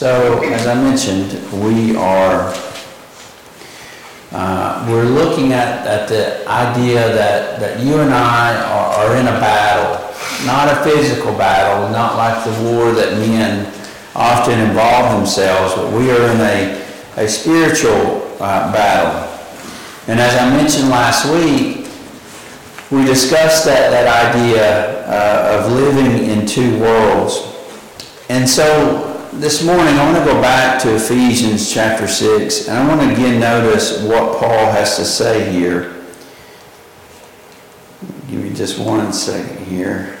So, as I mentioned, we're looking at the idea that you and I are in a battle, not a physical battle, not like the war that men often involve themselves, but we are in a spiritual battle. And as I mentioned last week, we discussed that idea of living in two worlds. And so this morning I want to go back to Ephesians chapter 6, and I want to again notice what Paul has to say here. Give me just 1 second here.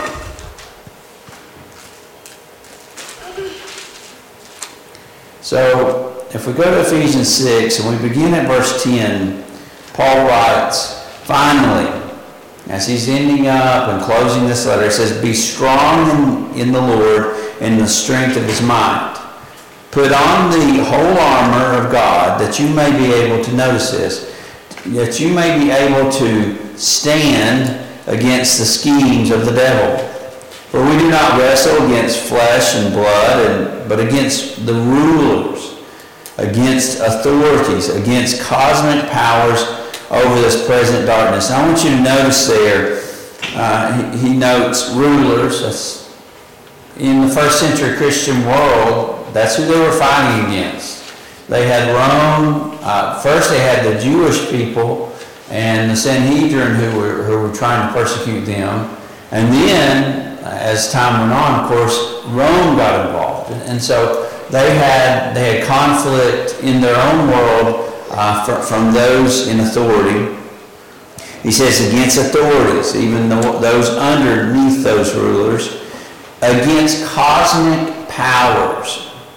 So if we go to Ephesians 6 and we begin at verse 10, Paul writes, "Finally," as he's ending up and closing this letter, it says, "Be strong in the Lord and the strength of his might. Put on the whole armor of God, that you may be able to," notice this, "that you may be able to stand against the schemes of the devil. For we do not wrestle against flesh and blood, but against the rulers, against authorities, against cosmic powers over this present darkness." And I want you to notice there, he notes rulers. In the first century Christian world, that's who they were fighting against. They had Rome. First they had the Jewish people and the Sanhedrin who were trying to persecute them. And then, as time went on, of course, Rome got involved. And so they had conflict in their own world from those in authority. He says against authorities, even those underneath those rulers, against cosmic powers.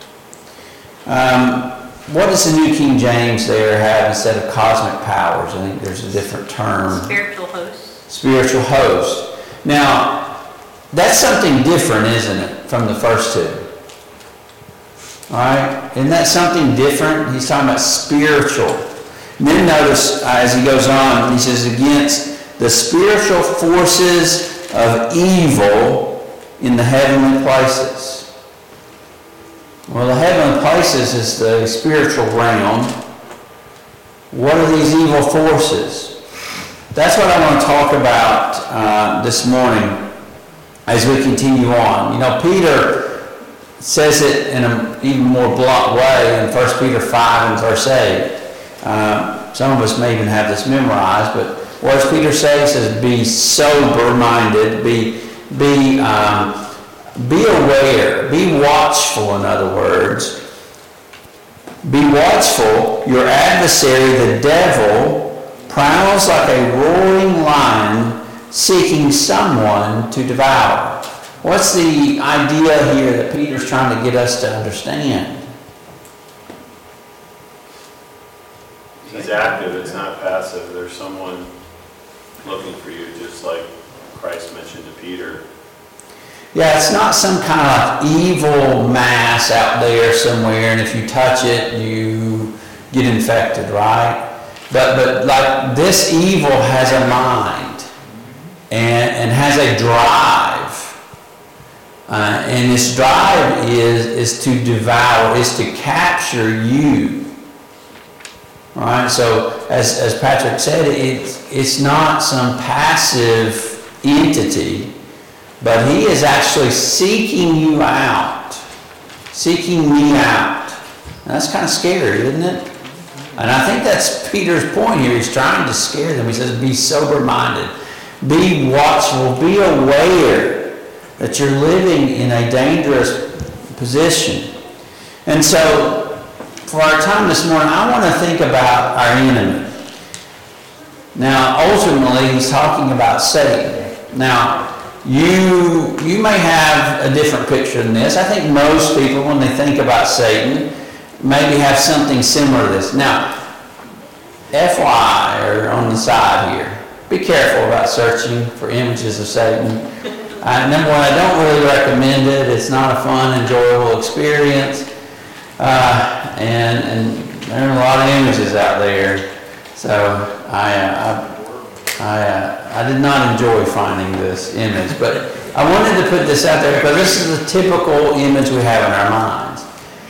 What does the New King James there have instead of cosmic powers? I think there's a different term. Spiritual host. Spiritual host. Now, that's something different, isn't it, from the first two? All right? Isn't that something different? He's talking about spiritual. And then notice, as he goes on, he says, against the spiritual forces of evil in the heavenly places. Well, the heavenly places is the spiritual realm. What are these evil forces? That's what I want to talk about this morning as we continue on. You know, Peter says it in an even more blunt way in 1 Peter 5 and verse 8. Some of us may even have this memorized, but what does Peter say? He says, "Be sober-minded, be aware, be watchful," in other words. "Be watchful, your adversary, the devil, prowls like a roaring lion, seeking someone to devour." What's the idea here that Peter's trying to get us to understand? He's active, it's not passive. There's someone looking for you, just like Christ mentioned to Peter. Yeah, it's not some kind of evil mass out there somewhere, and if you touch it, you get infected, right? But like this evil has a mind and has a drive, and this drive is to devour, is to capture you. All right. So as Patrick said, it's not some passive entity. But he is actually seeking you out. Seeking me out. And that's kind of scary, isn't it? And I think that's Peter's point here. He's trying to scare them. He says, be sober-minded. Be watchful. Be aware that you're living in a dangerous position. And so, for our time this morning, I want to think about our enemy. Now, ultimately, he's talking about Satan. Now, you may have a different picture than this. I think most people, when they think about Satan, maybe have something similar to this. Now, FYI, or on the side here, be careful about searching for images of Satan. Number one, I don't really recommend it. It's not a fun, enjoyable experience. And there are a lot of images out there. So I did not enjoy finding this image, but I wanted to put this out there because this is the typical image we have in our minds.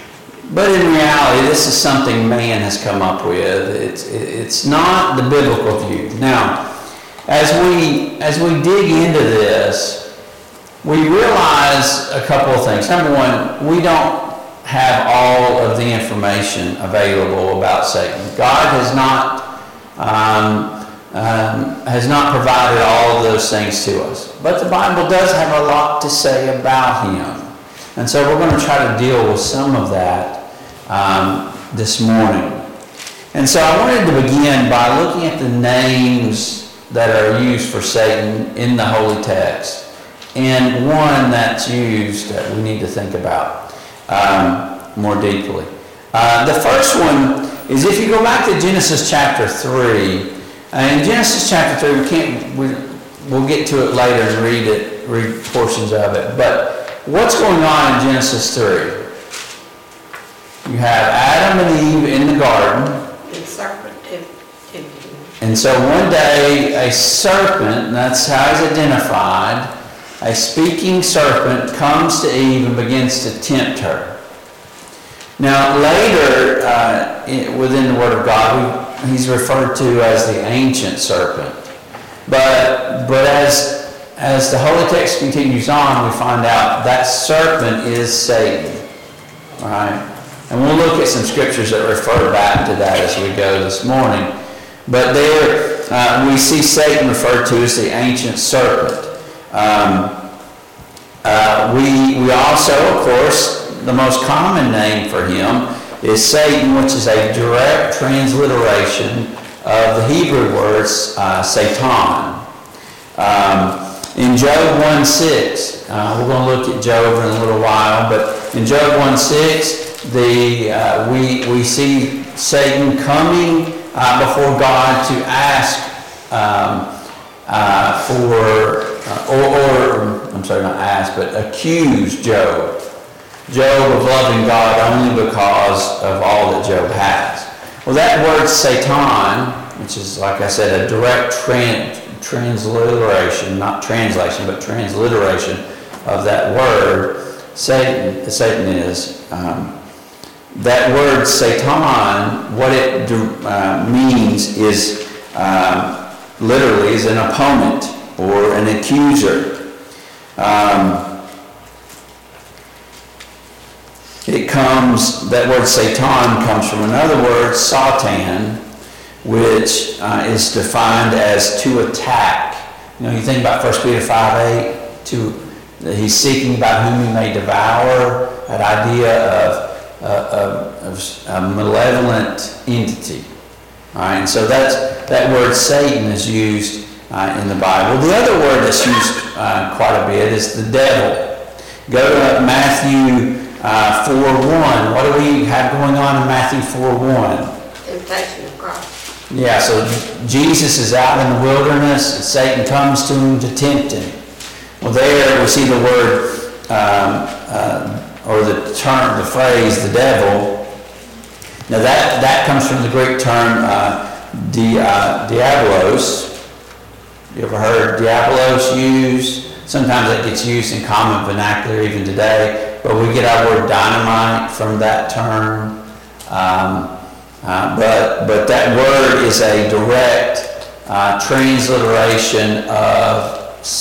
But in reality, this is something man has come up with. It's not the biblical view. Now, as we dig into this, we realize a couple of things. Number one, we don't have all of the information available about Satan. God has not provided all of those things to us. But the Bible does have a lot to say about him. And so we're going to try to deal with some of that this morning. And so I wanted to begin by looking at the names that are used for Satan in the Holy Text, and one that's used that we need to think about more deeply. The first one is, if you go back to Genesis chapter 3. In Genesis chapter 3, we'll get to it later and read portions of it. But what's going on in Genesis 3? You have Adam and Eve in the garden. The serpent tempted him. And so one day a serpent, and that's how he's identified, a speaking serpent comes to Eve and begins to tempt her. Now later, within the Word of God, he's referred to as the ancient serpent. But as the Holy Text continues on, we find out that serpent is Satan. All right? And we'll look at some scriptures that refer back to that as we go this morning. But there we see Satan referred to as the ancient serpent. We also, of course, the most common name for him is Satan, which is a direct transliteration of the Hebrew words Satan. In Job 1:6, we're going to look at Job in a little while, but in Job 1:6, we see Satan coming before God to ask accuse Job of loving God only because of all that Job has. Well, that word Satan, which is, like I said, a direct transliteration, not translation, but transliteration of that word, Satan is. That word Satan, what it means is literally is an opponent or an accuser. That word Satan comes from another word, Satan, which is defined as to attack. You think about 1 Peter 5:8, he's seeking about whom he may devour, that idea of a malevolent entity. All right, and so that word Satan is used in the Bible. The other word that's used quite a bit is the devil. Go to Matthew 4:1. What do we have going on in Matthew 4:1? Temptation of Christ. Yeah, so Jesus is out in the wilderness, and Satan comes to him to tempt him. Well, there we see the word, or the term, the phrase, the devil. Now that comes from the Greek term diabolos. You ever heard diabolos used? Sometimes that gets used in common vernacular even today. But we get our word dynamite from that term. But that word is a direct transliteration of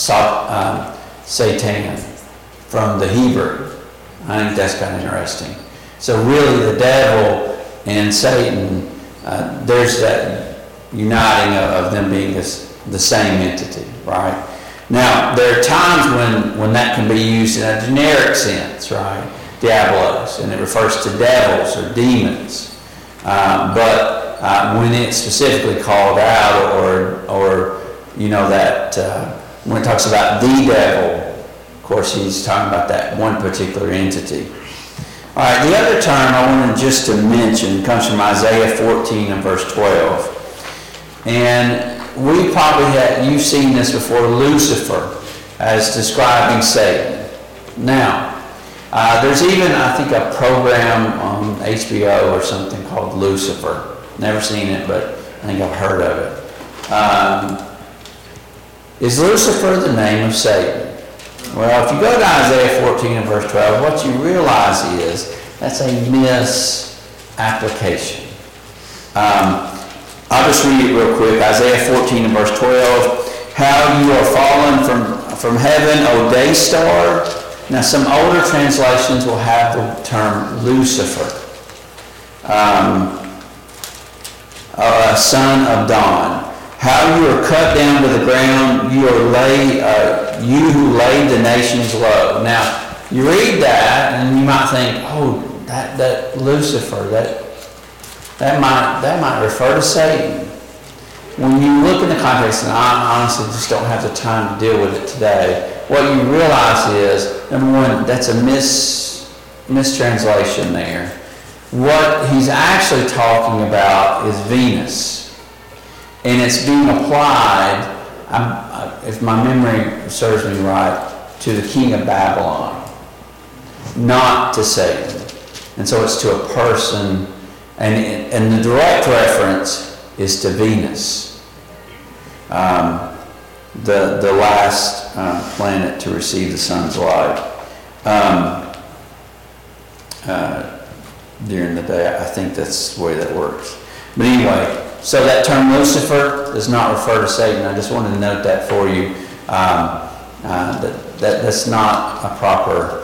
Satan from the Hebrew. I think that's kind of interesting. So really the devil and Satan, there's that uniting of them being the same entity, right? Now, there are times when that can be used in a generic sense, right? Diabolos, and it refers to devils or demons. But when it's specifically called out, or when it talks about the devil, of course, he's talking about that one particular entity. All right, the other term I wanted just to mention comes from Isaiah 14 and verse 12. And we probably you've seen this before, Lucifer, as describing Satan. Now, there's even, I think, a program on HBO or something called Lucifer. Never seen it, but I think I've heard of it. Is Lucifer the name of Satan? Well, if you go to Isaiah 14 and verse 12, what you realize is That's a misapplication. I'll just read it real quick. Isaiah 14 and verse 12. How you are fallen from heaven, O day star. Now some older translations will have the term Lucifer. Son of dawn. How you are cut down to the ground, you who laid the nations low. Now, you read that and you might think, oh, that Lucifer, that might refer to Satan. When you look in the context, and I honestly just don't have the time to deal with it today, what you realize is, number one, that's a mistranslation there. What he's actually talking about is Venus. And it's being applied, if my memory serves me right, to the king of Babylon, not to Satan. And so it's to a person, and the direct reference is to Venus, the last planet to receive the sun's light during the day. I think that's the way that works. But anyway, so that term Lucifer does not refer to Satan. I just wanted to note that for you. That's not a proper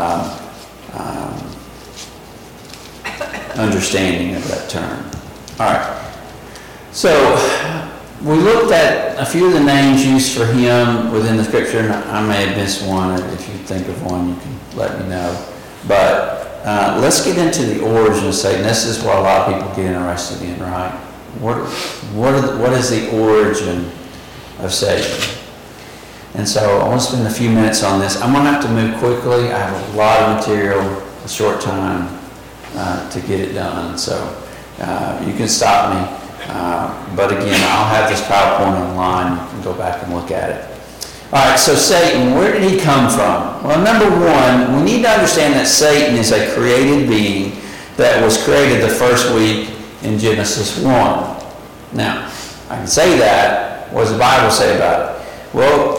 understanding of that term. All right. So we looked at a few of the names used for him within the scripture, and I may have missed one. If you think of one, you can let me know. But let's get into the origin of Satan. This is what a lot of people get interested in, right? What is the origin of Satan? And so I want to spend a few minutes on this. I'm going to have to move quickly. I have a lot of material, a short time to get it done. So you can stop me. But again, I'll have this PowerPoint online. You can go back and look at it. All right, so Satan, where did he come from? Well, number one, we need to understand that Satan is a created being that was created the first week in Genesis 1. Now, I can say that. What does the Bible say about it? Well,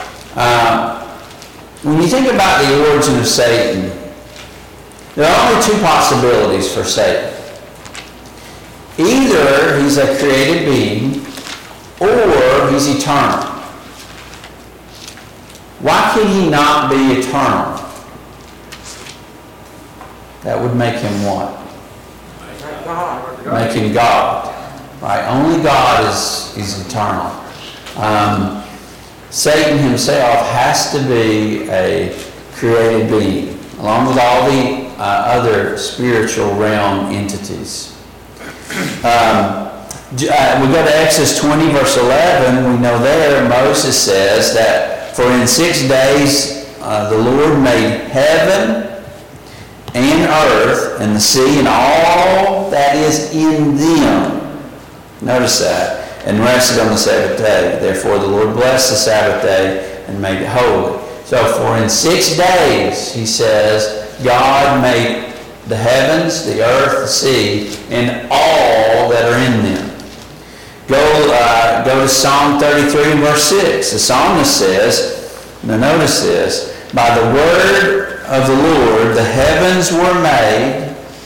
when you think about the origin of Satan, there are only two possibilities for Satan. Either he's a created being, or he's eternal. Why can he not be eternal? That would make him what? Make him God. Right? Only God is eternal. Satan himself has to be a created being, along with all the other spiritual realm entities. We go to Exodus 20, verse 11. We know there Moses says that, for in 6 days the Lord made heaven and earth and the sea and all that is in them. Notice that. And rested on the Sabbath day. Therefore the Lord blessed the Sabbath day and made it holy. So for in 6 days, he says, God made the heavens, the earth, the sea, and all that are in them. Go to Psalm 33 and verse 6. The psalmist says, now notice this, by the word of the Lord the heavens were made,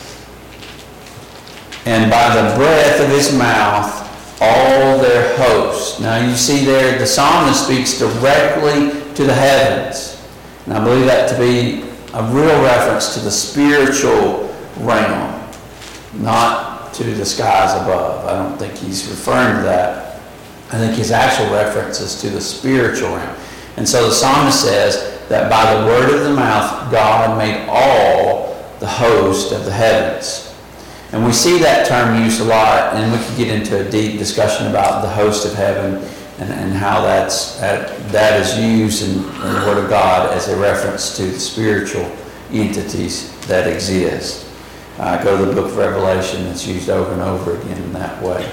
and by the breath of his mouth all their hosts. Now you see there, the psalmist speaks directly to the heavens. And I believe that to be a real reference to the spiritual realm, not to the skies above. I don't think he's referring to that. I think his actual reference is to the spiritual realm. And so the psalmist says that by the word of the mouth, God made all the host of the heavens. And we see that term used a lot, and we could get into a deep discussion about the host of heaven and how that is used in the Word of God as a reference to the spiritual entities that exist. Go to the book of Revelation. It's used over and over again in that way.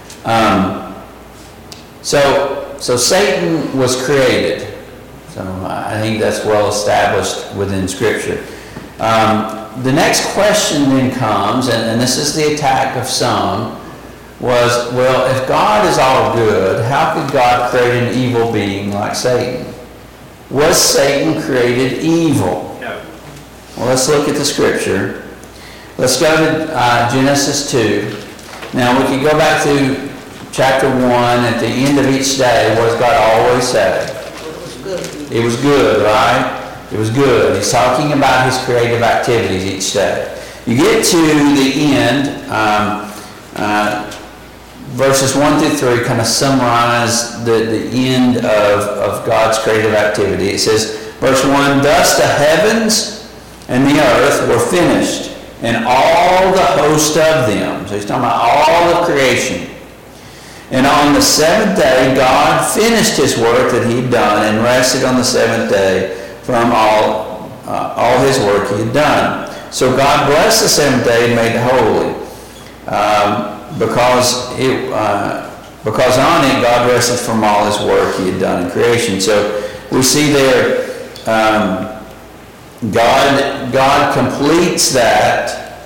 So Satan was created. So I think that's well established within Scripture. The next question then comes, and this is the attack of some, was, well, if God is all good, how could God create an evil being like Satan? Was Satan created evil? No. Well, let's look at the Scripture. Let's go to Genesis 2. Now we can go back to chapter 1. At the end of each day, what does God always say? It was good. It was good, right? It was good. He's talking about his creative activities each day. You get to the end, verses 1 through 3 kind of summarize the end of God's creative activity. It says, verse 1, thus the heavens and the earth were finished, and all the host of them. So he's talking about all of creation. And on the seventh day, God finished his work that he had done and rested on the seventh day from all his work he had done. So God blessed the seventh day and made it holy, because on it God rested from all his work he had done in creation. So we see there, God completes that,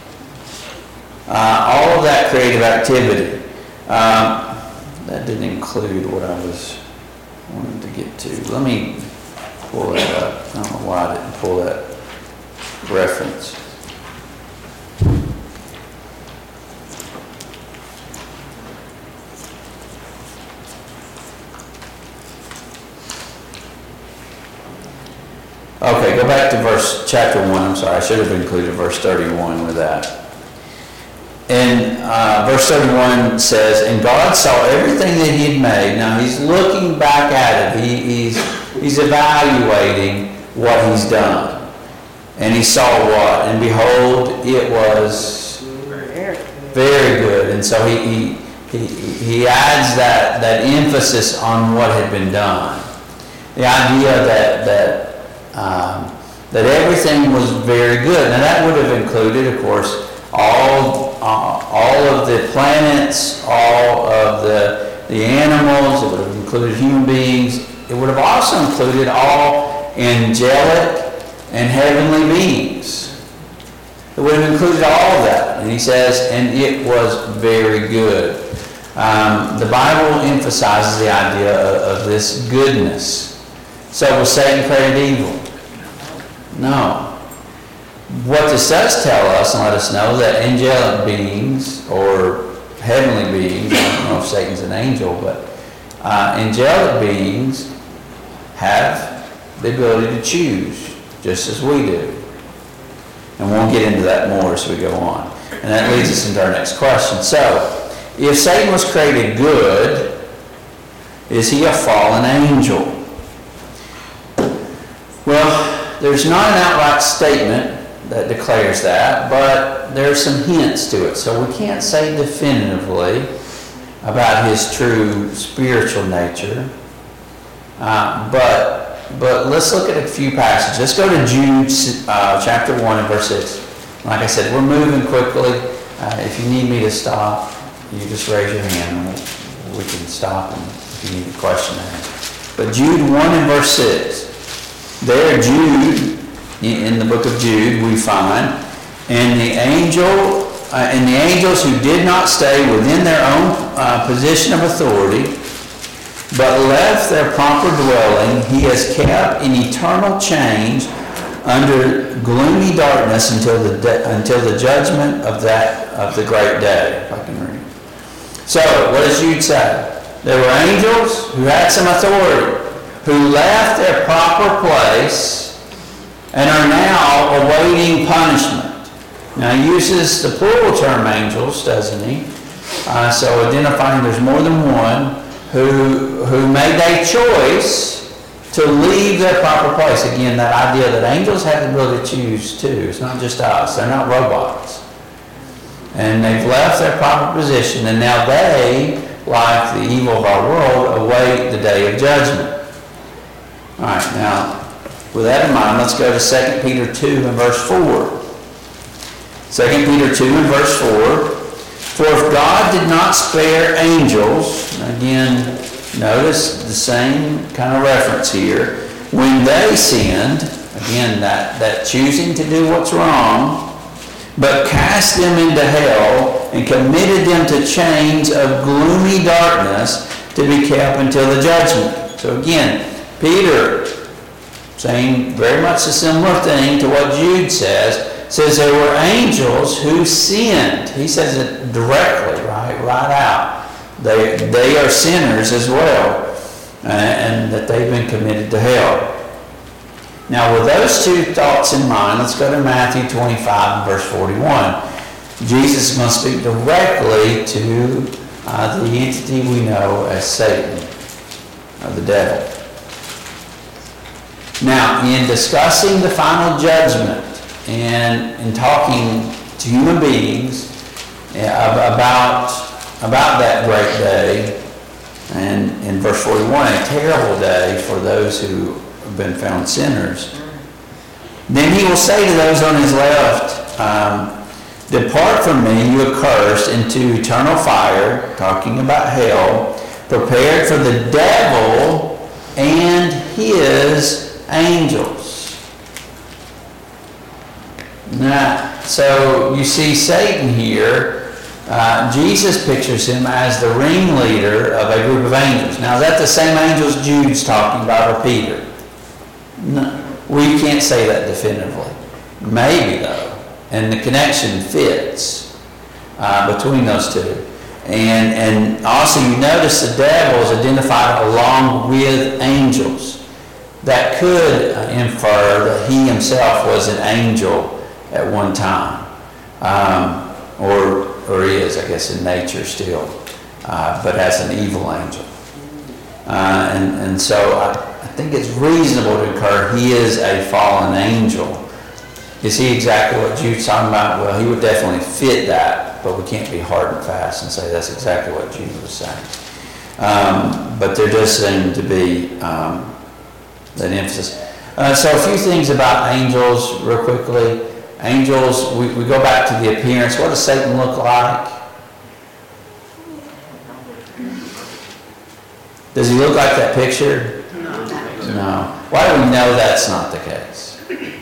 all of that creative activity. That didn't include what I was wanting to get to. Let me pull that up. I don't know why I didn't pull that reference. Okay, go back to chapter 1. I'm sorry, I should have included verse 31 with that. And verse 31 says, and God saw everything that he had made. Now he's looking back at it. He's evaluating what he's done. And he saw what? And behold, it was very good. And so he adds that emphasis on what had been done. The idea that everything was very good. Now that would have included, of course, all of the planets, all of the animals. It would have included human beings. It would have also included all angelic and heavenly beings. It would have included all of that. And he says, and it was very good. The Bible emphasizes the idea of this goodness. So was Satan created evil? No. What this does tell us and let us know that angelic beings or heavenly beings, I don't know if Satan's an angel, but angelic beings have the ability to choose, just as we do. And we'll get into that more as we go on. And that leads us into our next question. So, if Satan was created good, is he a fallen angel? Well, there's not an outright statement that declares that, but there's some hints to it. So we can't say definitively about his true spiritual nature. But let's look at a few passages. Let's go to Jude chapter 1 and verse 6. Like I said, we're moving quickly. If you need me to stop, you just raise your hand and we can stop and if you need a question to ask. But Jude 1 and verse 6. There, Jude, in the book of Jude, we find, and the angels who did not stay within their own position of authority, but left their proper dwelling, he has kept in eternal change under gloomy darkness until the judgment of the great day. If I can read. So, what does Jude say? There were angels who had some authority, who left their proper place and are now awaiting punishment. Now he uses the plural term angels, doesn't he? So identifying there's more than one who made a choice to leave their proper place. Again, that idea that angels have the ability to choose too. It's not just us. They're not robots. And they've left their proper position, and now they, like the evil of our world, await the day of judgment. All right, now, with that in mind, let's go to 2 Peter 2 and verse 4. 2 Peter 2 and verse 4. For if God did not spare angels, again, notice the same kind of reference here, when they sinned, again, that choosing to do what's wrong, but cast them into hell and committed them to chains of gloomy darkness to be kept until the judgment. So again, Peter saying very much a similar thing to what Jude says. says there were angels who sinned. He says it directly, right out. They are sinners as well, and that they've been committed to hell. Now, with those two thoughts in mind, let's go to Matthew 25 and verse 41. Jesus is going to speak directly to the entity we know as Satan, or the devil. Now, in discussing the final judgment and in talking to human beings about that great day, and in verse 41, a terrible day for those who have been found sinners, then he will say to those on his left, depart from me, you accursed, into eternal fire, talking about hell, prepared for the devil and his angels. Now, so you see Satan here. Jesus pictures him as the ringleader of a group of angels. Now, is that the same angels Jude's talking about, or Peter? No, we can't say that definitively. Maybe, though. And the connection fits between those two. And also, you notice the devil is identified along with angels. That could infer that he himself was an angel at one time. Or is, I guess, in nature still, but as an evil angel. And so I think it's reasonable to infer he is a fallen angel. Is he exactly what Jude's talking about? Well, he would definitely fit that, but we can't be hard and fast and say that's exactly what Jude was saying. But there does seem to be that emphasis. So a few things about angels real quickly. Angels, we go back to the appearance. What does Satan look like? Does he look like that picture? No. Why do we know that's not the case?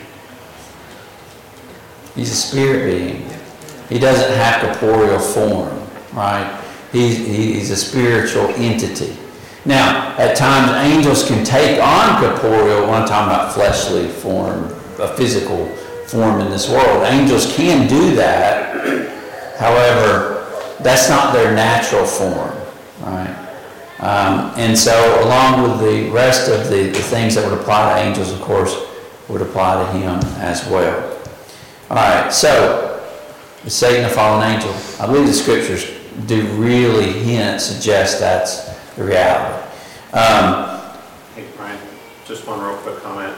He's a spirit being. He doesn't have corporeal form, right? He's a spiritual entity. Now, at times, angels can take on corporeal, when I'm talking about fleshly form, a physical form in this world. Angels can do that. However, that's not their natural form, right? And so, along with the rest of the things that would apply to angels, of course, would apply to him as well. All right, so, is Satan a fallen angel? I believe the scriptures do really suggest that's the reality. Hey, Brian, just one real quick comment.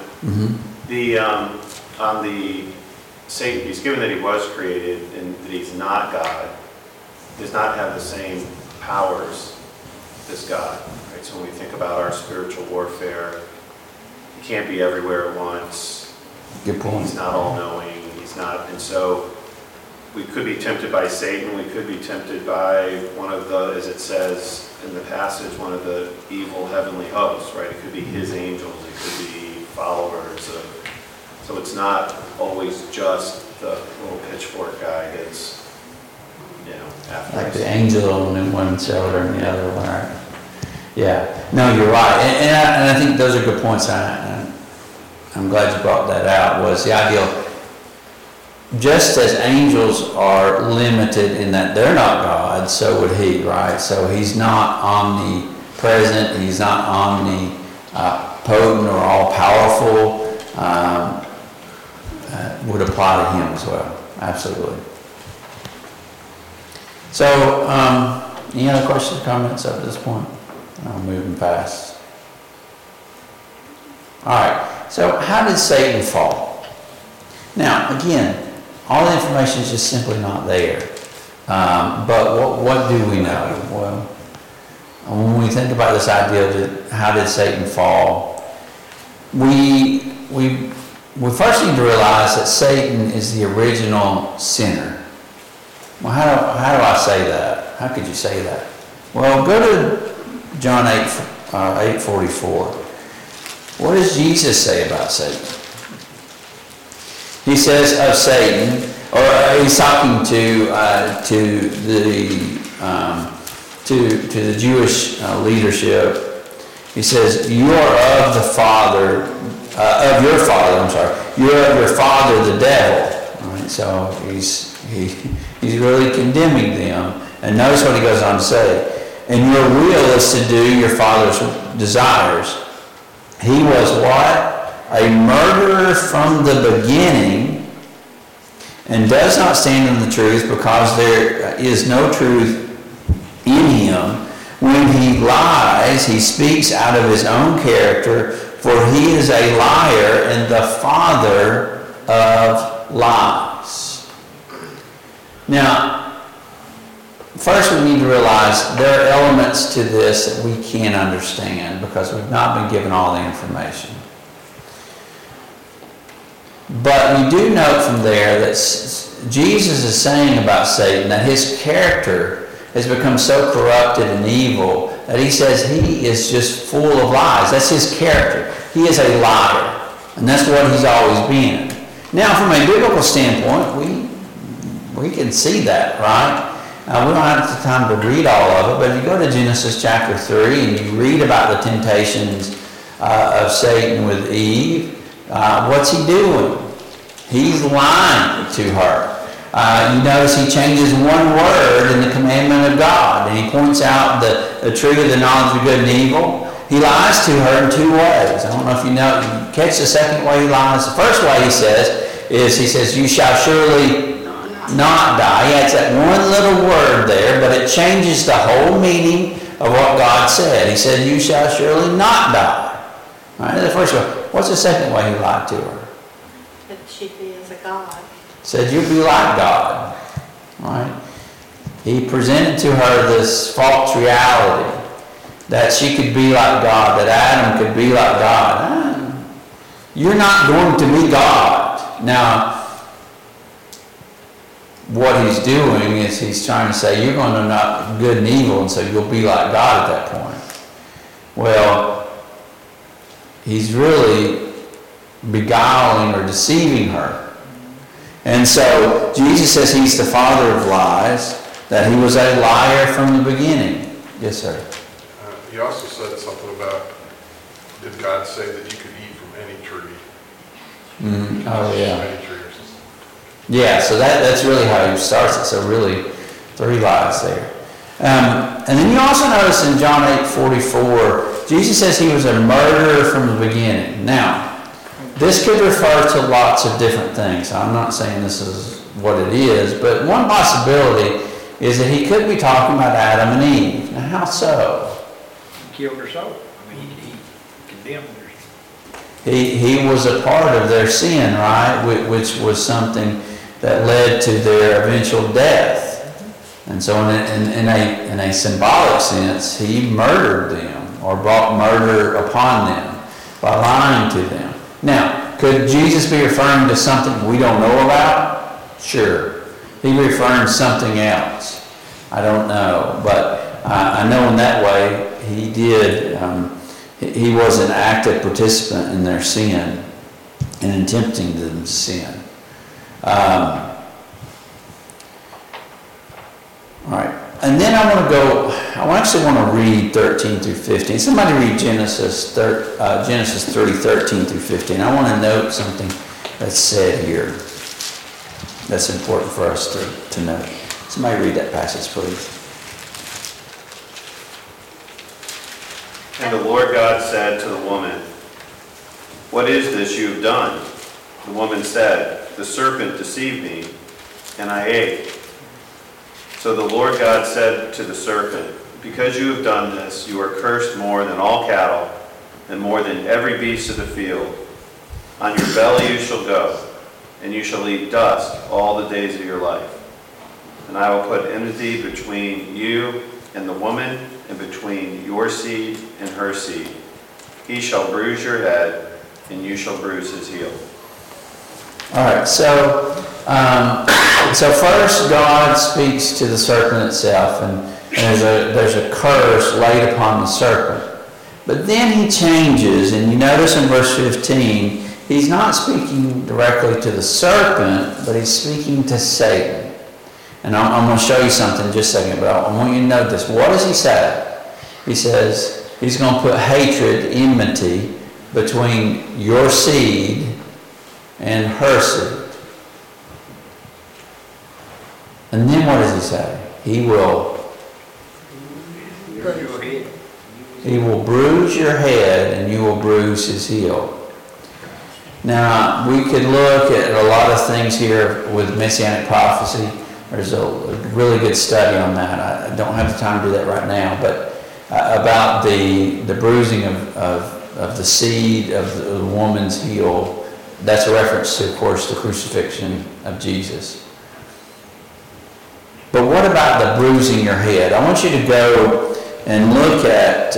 On the Satan piece, given that he was created and that he's not God, does not have the same powers as God. Right? So when we think about our spiritual warfare, he can't be everywhere at once. Good point. He's not all-knowing. He's not, and so we could be tempted by Satan. We could be tempted by one of the, as it says in the passage, one of the evil heavenly hosts. Right? It could be his angels. It could be followers of. So it's not always just the little pitchfork guy that's, after Like us. the angel in one shoulder and the other one, right? Yeah. No, you're right. And I think those are good points. I'm glad you brought that out, was the idea of, just as angels are limited in that they're not God, so would he, right? So he's not omnipresent. He's not omnipotent or all-powerful. Would apply to him as well. Absolutely. So, any other questions or comments up to this point? I'm moving past. All right. So, how did Satan fall? Now, again, all the information is just simply not there. But what do we know? Well, when we think about this idea of how did Satan fall, we first need to realize that Satan is the original sinner. Well, how do I say that? How could you say that? Well, go to John 8:44. What does Jesus say about Satan? He says of Satan, or he's talking to the Jewish leadership. He says, "You are of your father, the devil." Right? And so he's really condemning them. And notice what he goes on to say. And your will is to do your father's desires. He was what? A murderer from the beginning, and does not stand in the truth, because there is no truth in him. When he lies, he speaks out of his own character, for he is a liar and the father of lies. Now, first we need to realize there are elements to this that we can't understand because we've not been given all the information. But we do note from there that Jesus is saying about Satan that his character has become so corrupted and evil that he says he is just full of lies. That's his character. He is a liar. And that's what he's always been. Now, from a biblical standpoint, we can see that, right? We don't have the time to read all of it, but if you go to Genesis chapter 3 and you read about the temptations of Satan with Eve, what's he doing? He's lying to her. You notice he changes one word in the commandment of God, and he points out the tree of the knowledge of good and evil. He lies to her in two ways. I don't know if you catch the second way he lies. The first way he says, you shall surely not die. He adds that one little word there, but it changes the whole meaning of what God said. He said, you shall surely not die. All right, the first one. What's the second way he lied to her? That she'd be as a god. Said, you'll be like God. Right? He presented to her this false reality that she could be like God, that Adam could be like God. You're not going to be God. Now, what he's doing is he's trying to say, you're going to know good and evil, and so you'll be like God at that point. Well, he's really beguiling or deceiving her. And so Jesus says he's the father of lies, that he was a liar from the beginning. Yes, sir. He also said something about, did God say that you could eat from any tree? Oh, yeah. Any tree or something. Yeah, so that's really how he starts it. So really, 3 lies there. And then you also notice in John 8:44, Jesus says he was a murderer from the beginning. Now, this could refer to lots of different things. I'm not saying this is what it is, but one possibility is that he could be talking about Adam and Eve. Now, how so? He killed her soul. I mean, he condemned her. He was a part of their sin, right? Which was something that led to their eventual death. And so in a symbolic sense, he murdered them or brought murder upon them by lying to them. Now, could Jesus be referring to something we don't know about? Sure. He referring to something else. I don't know. But I know in that way he did. He was an active participant in their sin and in tempting them to sin. All right. And then I actually want to read 13 through 15. Somebody read Genesis 3, 13 through 15. I want to note something that's said here that's important for us to note. Somebody read that passage, please. And the Lord God said to the woman, "What is this you have done?" The woman said, "The serpent deceived me, and I ate." So the Lord God said to the serpent, "Because you have done this, you are cursed more than all cattle, and more than every beast of the field. On your belly you shall go, and you shall eat dust all the days of your life. And I will put enmity between you and the woman, and between your seed and her seed. He shall bruise your head, and you shall bruise his heel." All right, so first God speaks to the serpent itself, and there's a curse laid upon the serpent. But then he changes, and you notice in verse 15, he's not speaking directly to the serpent, but he's speaking to Satan. And I'm going to show you something in just a second, but I want you to note this. What does he say? He says he's going to put hatred, enmity, between your seed and her seed. And then what does he say? He will Your head. He will bruise your head and you will bruise his heel. Now, we could look at a lot of things here with Messianic prophecy. There's a really good study on that. I don't have the time to do that right now, but about the bruising of the seed of the woman's heel. That's a reference to, of course, the crucifixion of Jesus. But what about the bruising your head? I want you to go and look at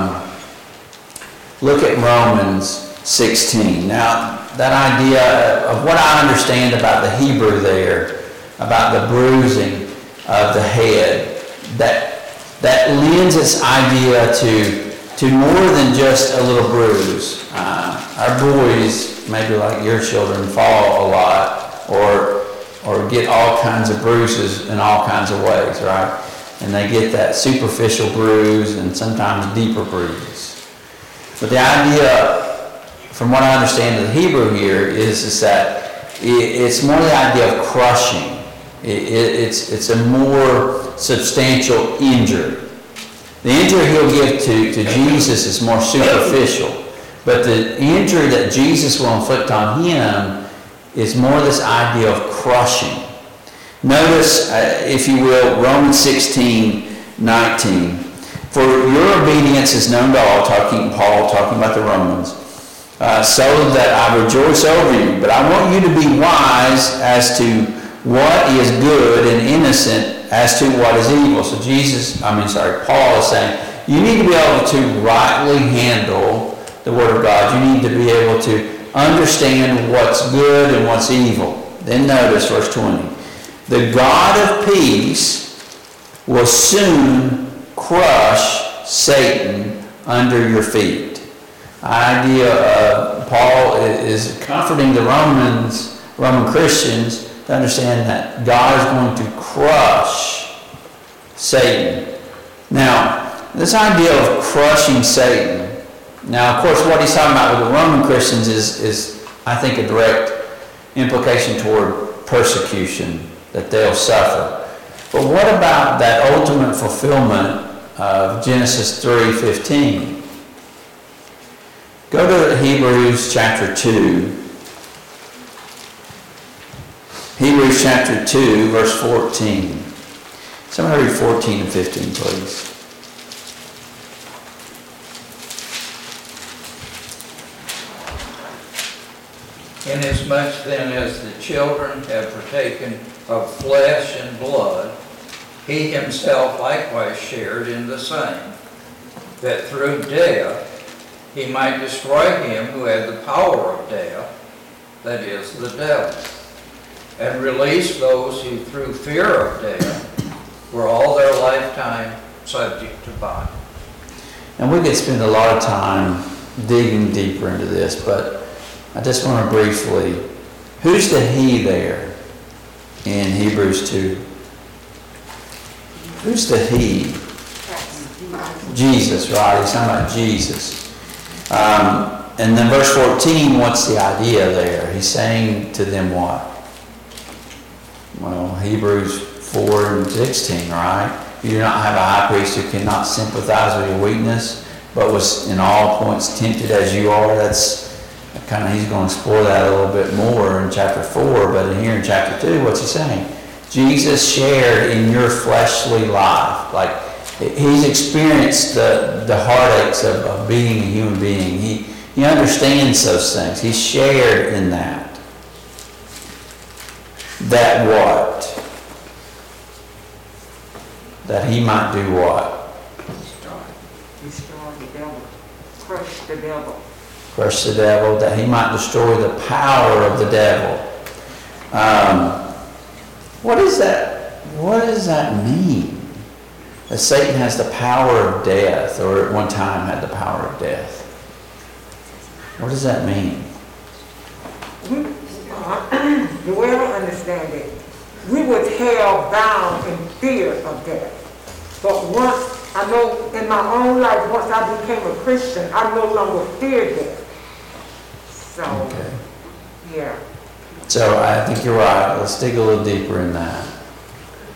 Romans 16. Now, that idea of what I understand about the Hebrew there, about the bruising of the head, that lends its idea to more than just a little bruise. Our boys, maybe like your children, fall a lot or get all kinds of bruises in all kinds of ways, right? And they get that superficial bruise and sometimes deeper bruise. But the idea, from what I understand of the Hebrew here, is that it's more the idea of crushing. It's a more substantial injury. The injury he'll give to Jesus is more superficial. But the injury that Jesus will inflict on him is more this idea of crushing. Notice, if you will, Romans 16:19. For your obedience is known to all, Paul talking about the Romans, so that I rejoice over you. But I want you to be wise as to what is good and innocent as to what is evil. So Paul is saying, you need to be able to rightly handle the Word of God. You need to be able to understand what's good and what's evil. Then notice verse 20. The God of peace will soon crush Satan under your feet. The idea of Paul is comforting the Roman Christians to understand that God is going to crush Satan. Now, this idea of crushing Satan. Now, of course, what he's talking about with the Roman Christians is I think, a direct implication toward persecution that they'll suffer. But what about that ultimate fulfillment of Genesis 3:15? Go to Hebrews chapter 2. Hebrews chapter 2, verse 14. Somebody read 14 and 15, please. Inasmuch then as the children have partaken of flesh and blood, he himself likewise shared in the same, that through death he might destroy him who had the power of death, that is, the devil, and release those who through fear of death were all their lifetime subject to bondage. And we could spend a lot of time digging deeper into this, but I just want to briefly, who's the he there in Hebrews 2? Who's the he? Jesus, right? He's talking about Jesus. And then verse 14, what's the idea there? He's saying to them what? Well, Hebrews 4 and 16, right? You do not have a high priest who cannot sympathize with your weakness, but was in all points tempted as you are. That's kind of, he's going to explore that a little bit more in chapter 4, but in here in chapter 2, what's he saying? Jesus shared in your fleshly life. Like, he's experienced the heartaches of being a human being. He understands those things. He shared in that. That what? That he might do what? Destroy the devil. Crush the devil. Crush the devil, that he might destroy the power of the devil. What is that? What does that mean? That Satan has the power of death, or at one time had the power of death. What does that mean? The way I understand it, we were held bound in fear of death. But once, I know in my own life, once I became a Christian, I no longer fear death. So, Okay. yeah. So I think you're right. Let's dig a little deeper in that.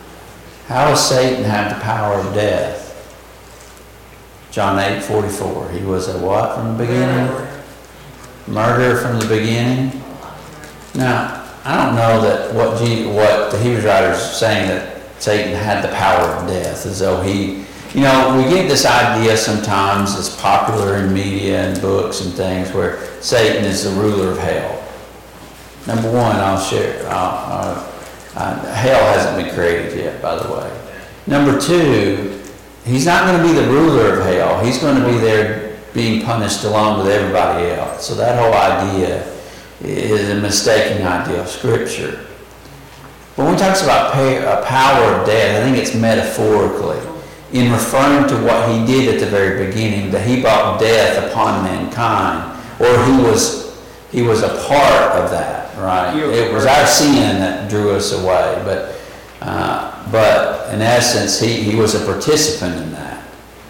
How does Satan have the power of death? John 8:44. He was a what from the beginning? Murderer from the beginning. Now, I don't know that what the Hebrews writer is saying, that Satan had the power of death, as though he, we get this idea sometimes, it's popular in media and books and things, where Satan is the ruler of hell. Number one, I'll share, hell hasn't been created yet, by the way. Number two, he's not going to be the ruler of hell. He's going to be there being punished along with everybody else. So that whole idea is a mistaken idea of Scripture. But when he talks about a power of death, I think it's metaphorically, in referring to what he did at the very beginning, that he brought death upon mankind, or he was a part of that, right? It was our sin that drew us away, but in essence, he was a participant in that.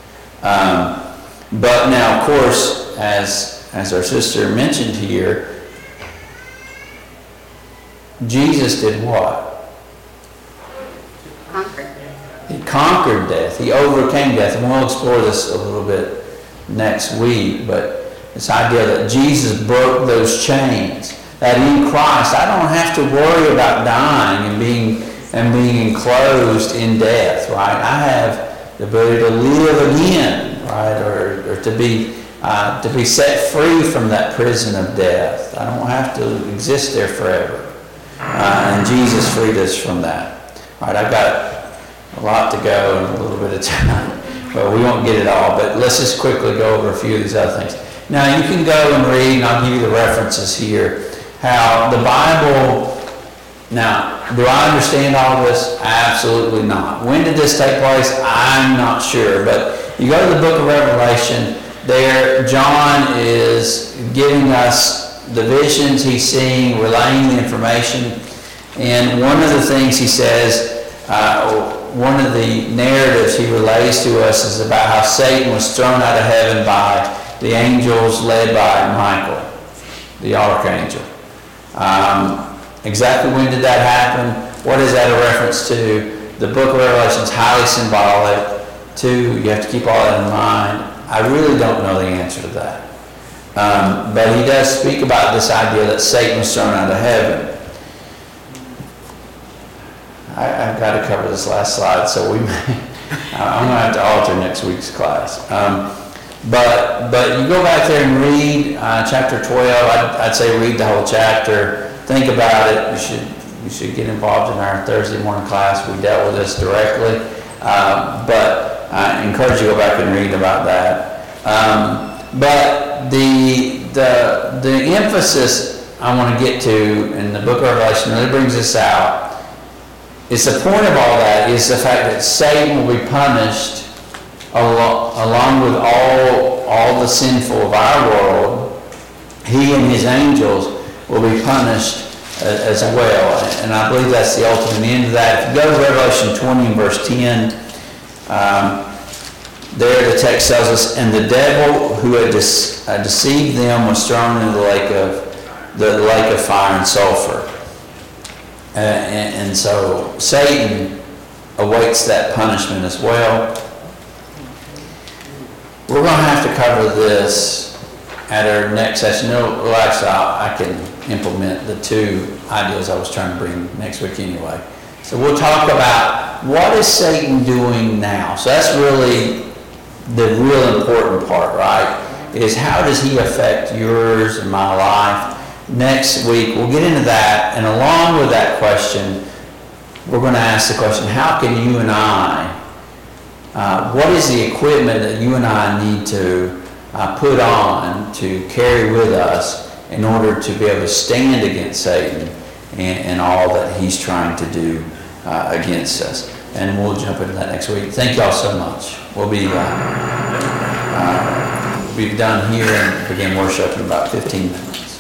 But now, of course, as our sister mentioned here, Jesus did what? Conquered. He conquered death. He overcame death. And we'll explore this a little bit next week, but this idea that Jesus broke those chains, that in Christ I don't have to worry about dying and being enclosed in death, right? I have the ability to live again, right? Or to be set free from that prison of death. I don't have to exist there forever. And Jesus freed us from that. All right, I've got a lot to go and a little bit of time, but we won't get it all. But let's just quickly go over a few of these other things. Now, you can go and read, and I'll give you the references here, how the Bible. Now, do I understand all this? Absolutely not. When did this take place? I'm not sure. But you go to the book of Revelation, there John is giving us the visions he's seeing, relaying the information. And one of the things he says, one of the narratives he relays to us is about how Satan was thrown out of heaven by the angels led by Michael, the archangel. Exactly when did that happen? What is that a reference to? The book of Revelation is highly symbolic. You have to keep all that in mind. I really don't know the answer to that. But he does speak about this idea that Satan was thrown out of heaven. I've got to cover this last slide, so I'm going to have to alter next week's class. But you go back there and read chapter 12. I'd say read the whole chapter. Think about it. You should get involved in our Thursday morning class. We dealt with this directly. But I encourage you to go back and read about that. But the emphasis I want to get to in the book of Revelation really brings this out. It's the point of all that is the fact that Satan will be punished along with all the sinful of our world. He and his angels will be punished as well. And I believe that's the ultimate end of that. If you go to Revelation 20 and verse 10, there the text tells us, and the devil who had deceived them was thrown into the lake of fire and sulfur. And so Satan awaits that punishment as well. We're going to have to cover this at our next session. Well, actually, I can implement the two ideas I was trying to bring next week anyway. So we'll talk about what is Satan doing now. So that's really the real important part, right? Is how does he affect yours and my life? Next week, we'll get into that, and along with that question, we're going to ask the question, how can you and I, what is the equipment that you and I need to put on to carry with us in order to be able to stand against Satan and all that he's trying to do against us? And we'll jump into that next week. Thank y'all so much. We'll be done here and begin worship in about 15 minutes.